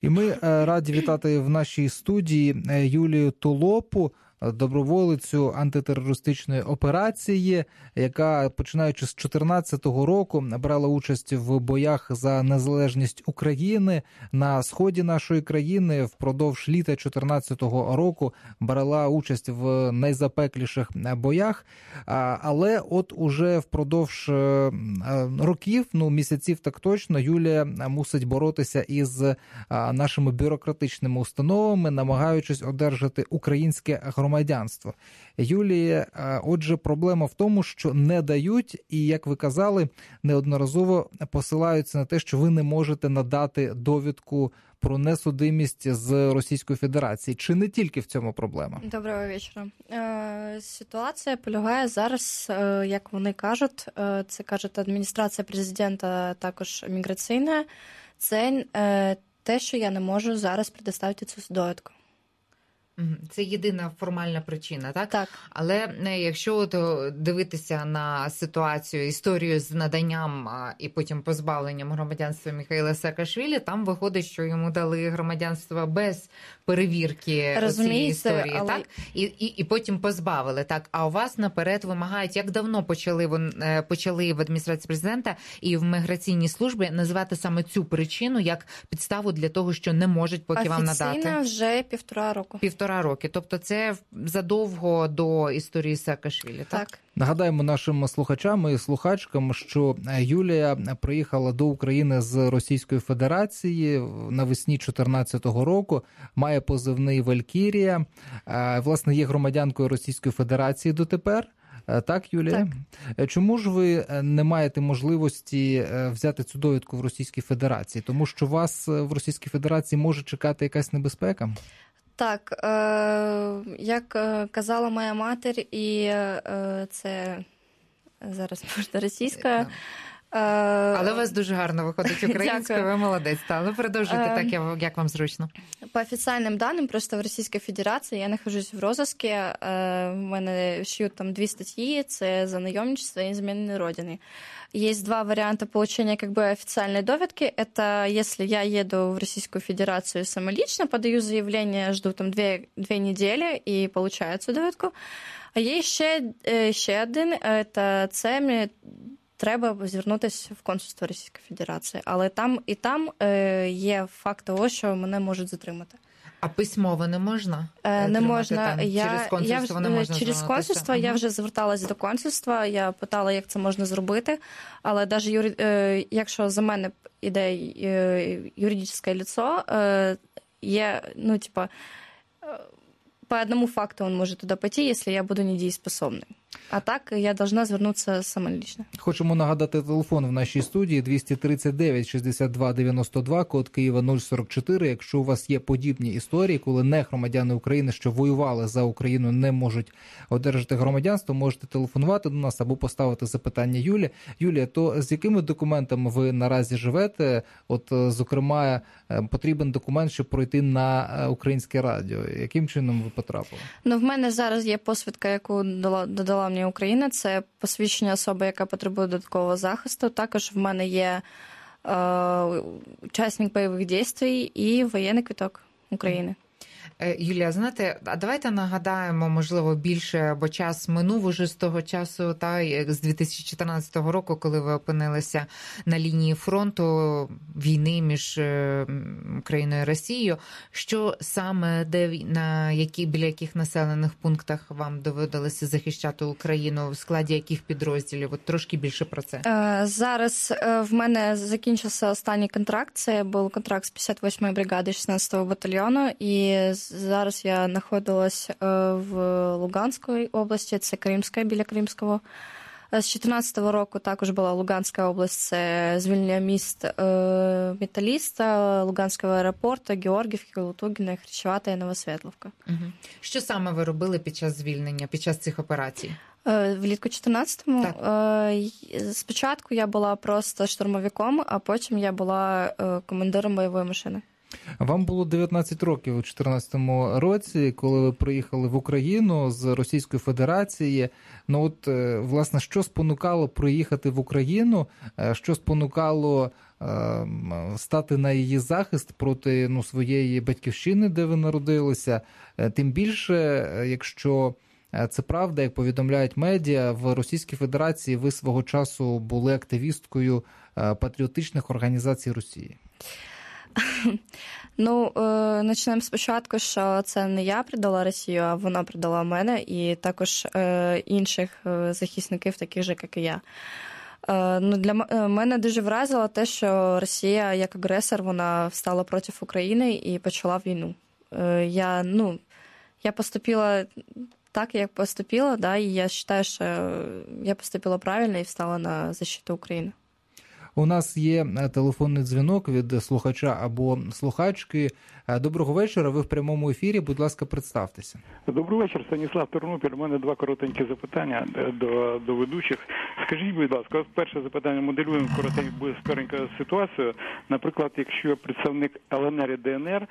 І ми раді вітати в нашій студії Юлію Толопу, доброволицю антитерористичної операції, яка, починаючи з 2014 року, брала участь в боях за незалежність України на сході нашої країни. Впродовж літа 2014 року брала участь в найзапекліших боях. Але от уже впродовж років, місяців так точно, Юлія мусить боротися із нашими бюрократичними установами, намагаючись одержати українське громадянство. Юлія, отже, проблема в тому, що не дають і, як ви казали, неодноразово посилаються на те, що ви не можете надати довідку про несудимість з Російської Федерації. Чи не тільки в цьому проблема? Доброго вечора. Ситуація полягає зараз, як вони кажуть, це кажуть адміністрація президента, також міграційна, це те, що я не можу зараз предоставити цю довідку. Це єдина формальна причина, так? Так. Але якщо дивитися на ситуацію, історію з наданням і потім позбавленням громадянства Міхаїла Саакашвілі, там виходить, що йому дали громадянство без перевірки цієї історії, але... так? І потім позбавили, так? А у вас наперед вимагають, як давно почали в адміністрації президента і в міграційній службі називати саме цю причину як підставу для того, що не можуть поки вам надати? Офіційно вже 1,5 року. 1,5 роки. Тобто це задовго до історії Саакашвілі, так? Так. Нагадаємо нашим слухачам і слухачкам, що Юлія приїхала до України з Російської Федерації навесні 2014 року, має позивний «Валькірія», власне, є громадянкою Російської Федерації дотепер. Так, Юлія? Так. Чому ж ви не маєте можливості взяти цю довідку в Російській Федерації? Тому що вас в Російській Федерації може чекати якась небезпека? Так, як казала моя матір, і це зараз можна російська. Але у вас дуже гарно виходить українською, ви молодець. Але продовжуйте так, як вам зручно. По официальным данным, просто в Российской Федерации я нахожусь в розыске, в мене шьют там 2 статьи, це за наемничество и измены Родины. Есть 2 варианта получения как бы официальной довідки. Это если я еду в Российскую Федерацию самолично, подаю заявление, жду там 2 недели и получаю цю довідку. А є ще один, це мені треба звернутися в консульство Російської Федерації. Але там і там є факт того, що мене можуть затримати. А письмово не можна? Не можна. Через консульство не можна через консульство я вже зверталась до консульства, я питала, як це можна зробити. Але навіть якщо за мене іде юридичне лицо, є, по одному факту он может туда пойти, если я буду недееспособной. А так я должна звернутися самолічно. Хочемо нагадати телефон в нашій студії 239 62 92, код Києва 044. Якщо у вас є подібні історії, коли не громадяни України, що воювали за Україну, не можуть одержати громадянство, можете телефонувати до нас або поставити запитання Юлі. Юлія, то з якими документами ви наразі живете? От, зокрема, потрібен документ, щоб пройти на українське радіо. Яким чином ви потрапили? В мене зараз є посвідка, яку додала мені Україна, це посвідчення особи, яка потребує додаткового захисту. Також в мене є учасник бойових дій і воєнний квиток України. Юлія, знаєте, а давайте нагадаємо, можливо, більше, бо час минув уже з того часу, з 2014 року, коли ви опинилися на лінії фронту війни між Україною і Росією. Що саме, біля яких населених пунктах вам доводилося захищати Україну, в складі яких підрозділів? От трошки більше про це. Зараз в мене закінчився останній контракт, це був контракт з 58-ї бригади 16-го батальйону, і зараз я знаходилась в Луганській області, це Кримська, біля Кримського. З 2014 року також була Луганська область, це звільнення міст Металіста, Луганського аеропорту, Георгіївки, Лутугіна, Хрещевата і Новосвітловка. Що саме ви робили під час звільнення, під час цих операцій? Влітку 14-му. Спочатку я була просто штурмовиком, а потім я була командиром бойової машини. Вам було 19 років у 2014 році, коли ви приїхали в Україну з Російської Федерації. Ну от, власне, що спонукало приїхати в Україну, що спонукало стати на її захист проти своєї батьківщини, де ви народилися? Тим більше, якщо це правда, як повідомляють медіа, в Російській Федерації ви свого часу були активісткою патріотичних організацій Росії. Почнемо спочатку, що це не я предала Росію, а вона предала мене і також інших захисників, таких же, як і я. Для мене дуже вразило те, що Росія як агресор, вона встала проти України і почала війну. Я поступила так, як поступила, да, і я вважаю, що я поступила правильно і встала на защиту України. У нас є телефонний дзвінок від слухача або слухачки. Доброго вечора, ви в прямому ефірі, будь ласка, представтеся. Добрий вечір, Станіслав Тернопіль. У мене два коротенькі запитання до ведучих. Скажіть, будь ласка, перше запитання, моделюємо коротеньку ситуацію. Наприклад, якщо представник ЛНР і ДНР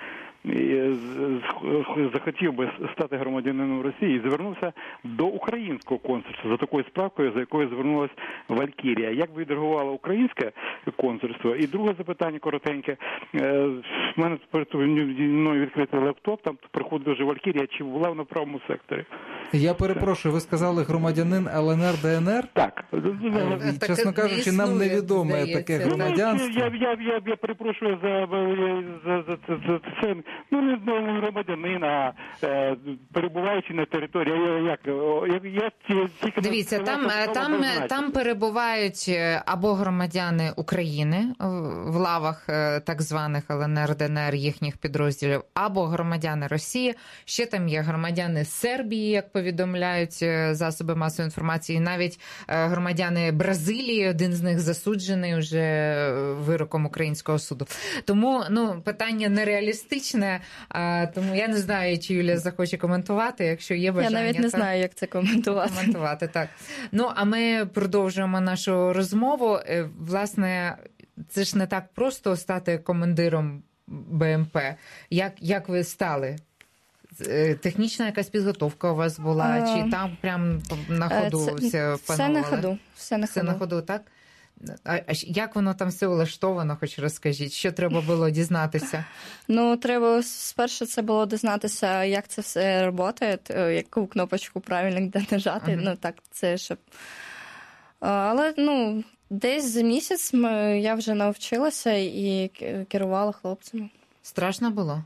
захотів би стати громадянином Росії і звернувся до українського консульства за такою справкою, за якою звернулась Валькірія. Як би відреагувало українське консульство? І друге запитання коротеньке. В мене мною відкритий лептоп, там приходить дуже Валькірія, чи була вона в правому секторі? Я перепрошую, ви сказали громадянин ЛНР, ДНР? Так. Чесно кажучи, нам невідоме таке громадянство. Я перепрошую за це. Не громадянин, а перебуваючи на території. Дивіться, там перебувають або громадяни України в лавах так званих ЛНР, ДНР, їхніх підрозділів, або громадяни Росії. Ще там є громадяни Сербії, як повідомляють засоби масової інформації, навіть громадяни Бразилії, один з них засуджений вже вироком українського суду. Тому питання нереалістичне, тому я не знаю, чи Юлія захоче коментувати, якщо є бажання. Я навіть не знаю, як це коментувати. Так. А ми продовжуємо нашу розмову. Власне, це ж не так просто стати командиром БМП. Як ви стали? Технічна якась підготовка у вас була? Чи там прям на ходу все панували? Все на ходу, так? А як воно там все влаштовано, хоч розкажіть? Що треба було дізнатися? Треба спершу це було дізнатися, як це все працює, яку кнопочку правильно де нажати. Це щоб... Але, десь за місяць я вже навчилася і керувала хлопцями. Страшно було?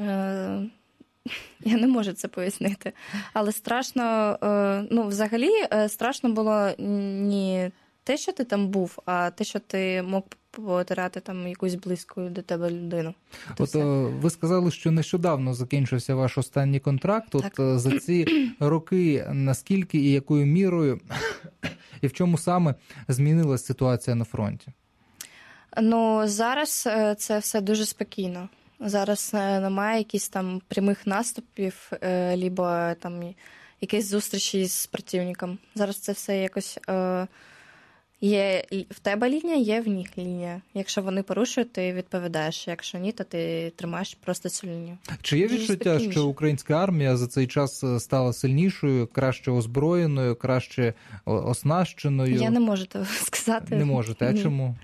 Я не можу це пояснити. Але страшно, взагалі, страшно було не те, що ти там був, а те, що ти мог потеряти там якусь близьку до тебе людину. Ви сказали, що нещодавно закінчився ваш останній контракт. За ці роки наскільки і якою мірою і в чому саме змінилась ситуація на фронті? Зараз це все дуже спокійно. Зараз немає якихось там прямих наступів, либо там якісь зустрічі з противником. Зараз це все якось... Є в тебе лінія, є в них лінія. Якщо вони порушують, ти відповідаєш. Якщо ні, то ти тримаєш просто цю лінію. Чи є відчуття, що українська армія за цей час стала сильнішою, краще озброєною, краще оснащеною? Я не можу того сказати. Не можете, а чому?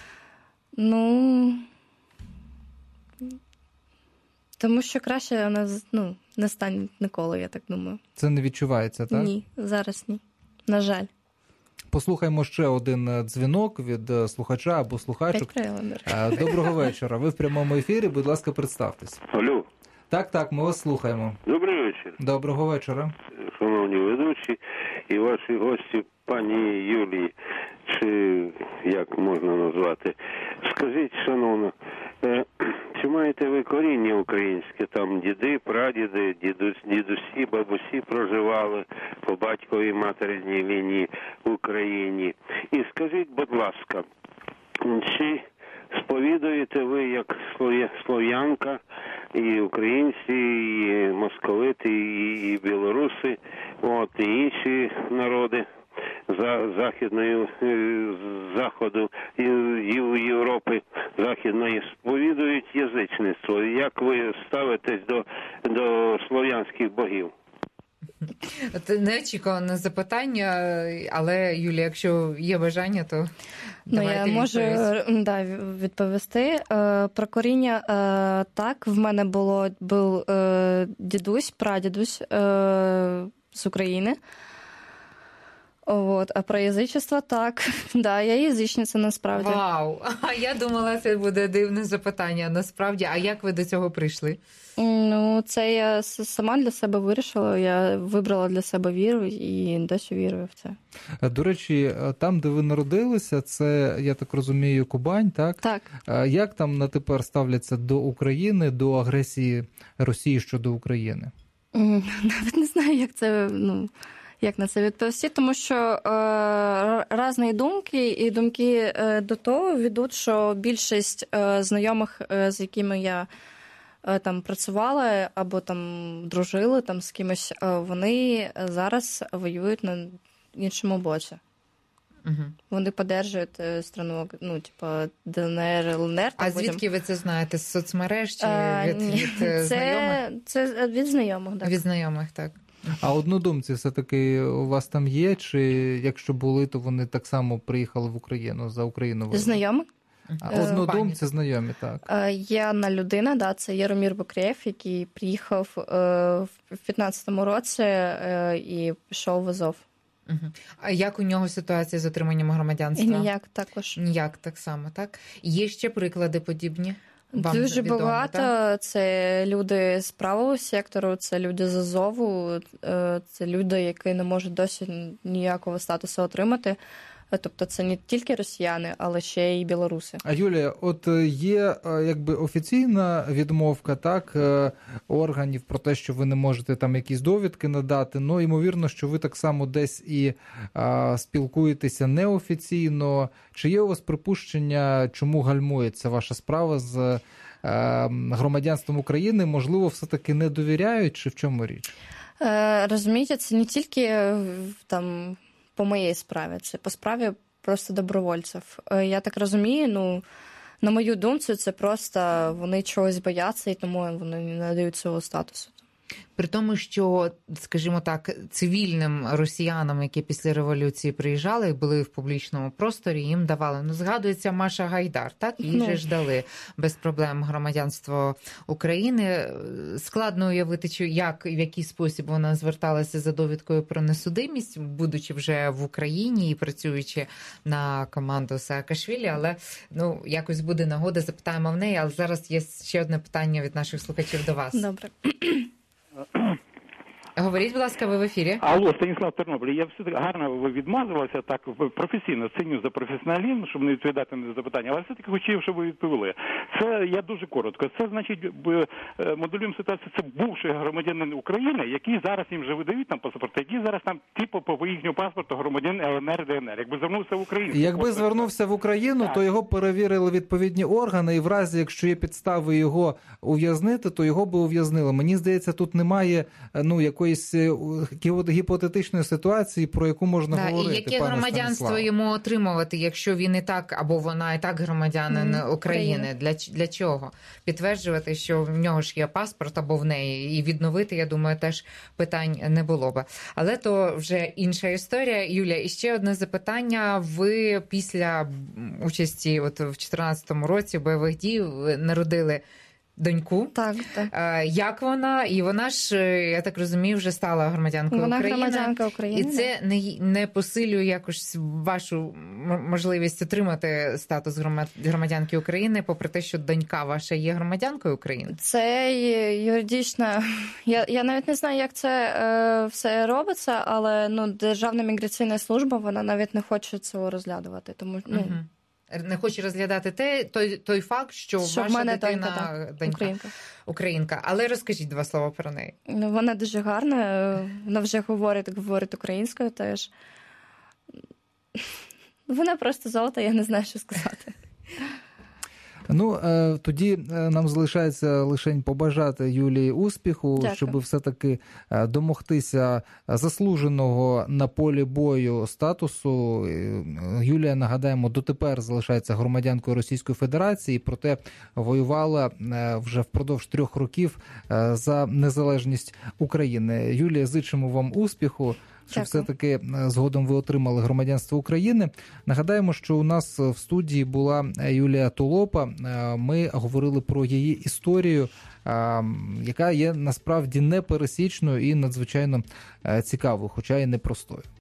Тому що краще вона не стане ніколи, я так думаю. Це не відчувається, так? Ні, зараз ні. На жаль. Послухаймо ще один дзвінок від слухача або слухачок. Доброго вечора. Ви в прямому ефірі, будь ласка, представтесь. Алло. Так, ми вас слухаємо. Добрий вечір. Доброго вечора. Шановні ведучі і ваші гості, пані Юлії, чи як можна назвати. Скажіть, шановна, чи маєте ви коріння українське? Там діди, прадіди, дідусі, бабусі проживали по батьковій материнній лінії в Україні. І скажіть, будь ласка, чи сповідуєте ви як слов'янка, і українці, і московити, і білоруси, і інші народи Західної Заходу і Європи Західної сповідують язичництво. Як ви ставитесь до слов'янських богів? Це неочікуване запитання, але, Юлія, якщо є бажання, то давайте я можу відповісти. Про коріння так, в мене був дідусь, прадідусь з України. А про язичество так. Да, я язичниця насправді. Вау! А я думала, це буде дивне запитання. Насправді, а як ви до цього прийшли? Ну, це я сама для себе вирішила. Я вибрала для себе віру і досі вірую в це. До речі, там, де ви народилися, це, я так розумію, Кубань, так? Так. Як там на тепер ставляться до України, до агресії Росії щодо України? Навіть не знаю, як на це відповісти, тому що різні думки і думки до того ведуть, що більшість знайомих, з якими я там працювала або там дружили там з кимось, вони зараз воюють на іншому боці. Угу. Вони підтримують страну, ДНР, ЛНР. А звідки ви це знаєте? З соцмереж чи від знайомих? Це від знайомих, так. Від знайомих, так. А однодумці все-таки у вас там є? Чи якщо були, то вони так само приїхали в Україну, за Україну? Знайомих? Однодумці знайомі, так. Є одна людина, це Яромір Бокреєв, який приїхав в 15-му році і пішов в Азов. Угу. А як у нього ситуація з отриманням громадянства? Ніяк також. Ніяк так само, так? Є ще приклади подібні? Вам дуже відомо, багато. Так? Це люди з правого сектору, це люди з Азову, це люди, які не можуть досі ніякого статусу отримати. Тобто це не тільки росіяни, але ще й білоруси. А Юлія, от є якби офіційна відмовка, так, органів про те, що ви не можете там якісь довідки надати, ну, ймовірно, що ви так само десь і спілкуєтеся неофіційно. Чи є у вас припущення, чому гальмується ваша справа з громадянством України? Можливо, все-таки не довіряють, чи в чому річ? Розумієте, це не тільки там по моїй справі, це по справі просто добровольців. Я так розумію, на мою думку, це просто вони чогось бояться, і тому вони не надають цього статусу. При тому, що, скажімо так, цивільним росіянам, які після революції приїжджали і були в публічному просторі, їм давали, згадується Маша Гайдар, так? Їй же ж дали без проблем громадянство України. Складно уявити, в який спосіб вона зверталася за довідкою про несудимість, будучи вже в Україні і працюючи на команду Саакашвілі, але, якось буде нагода, запитаємо в неї, але зараз є ще одне питання від наших слухачів до вас. Добре. Говоріть, будь ласка, ви в ефірі. Алло, Станіслав Тернопіль. Я все-таки гарно ви відмазувалися так професійно, ціню за професіоналізм, щоб не відповідати на запитання, але все-таки хотів, щоб ви відповіли. Це, я дуже коротко, це значить, моделюємо ситуацію, це бувший громадянин України, який зараз їм вже видають там паспорти, які зараз там по їхньому паспорту громадянин ЛНР, ДНР. Якби звернувся в Україну. Якби звернувся в Україну, то його перевірили відповідні органи, і в разі, якщо є підстави його ув'язнити, то його би ув'язнили. Мені здається, тут немає, якоїсь гіпотетичної ситуації, про яку можна говорити. І яке громадянство йому отримувати, якщо він і так, або вона і так громадянин України? Для чого? Підтверджувати, що в нього ж є паспорт або в неї, і відновити, я думаю, теж питань не було би. Але то вже інша історія. Юля, і ще одне запитання. Ви після участі в 2014 році бойових дій народили доньку. Так. Як вона? І вона ж, я так розумію, вже стала громадянкою України. Вона громадянка України. І це не посилює якось вашу можливість отримати статус громадянки України, попри те, що донька ваша є громадянкою України? Це юридично. Я навіть не знаю, як це все робиться, але Державна міграційна служба, вона навіть не хоче цього розглядувати. Тому, не хоче розглядати той факт, що ваша дитина донька українка. Але розкажіть два слова про неї. Вона дуже гарна, вона вже говорить українською теж. Вона просто золото, я не знаю, що сказати. Ну, тоді нам залишається лише побажати Юлії успіху, Дякую. щоб все-таки домогтися заслуженого на полі бою статусу. Юлія, нагадаємо, дотепер залишається громадянкою Російської Федерації, проте воювала вже впродовж 3 років за незалежність України. Юлія, зичимо вам успіху, щоб все-таки згодом ви отримали громадянство України. Нагадаємо, що у нас в студії була Юлія Толопа. Ми говорили про її історію, яка є насправді непересічною і надзвичайно цікавою, хоча і непростою.